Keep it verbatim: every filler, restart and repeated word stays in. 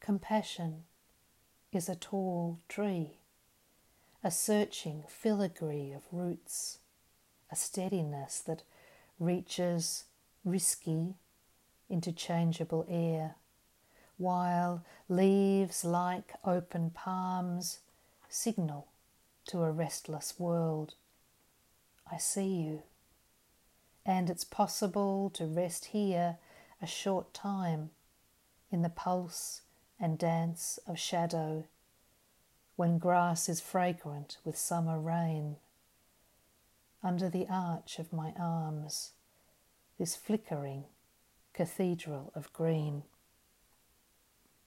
Compassion is a tall tree, a searching filigree of roots, a steadiness that reaches risky, interchangeable air, while leaves like open palms signal to a restless world. I see you, and it's possible to rest here a short time in the pulse and dance of shadow, when grass is fragrant with summer rain. Under the arch of my arms, this flickering cathedral of green.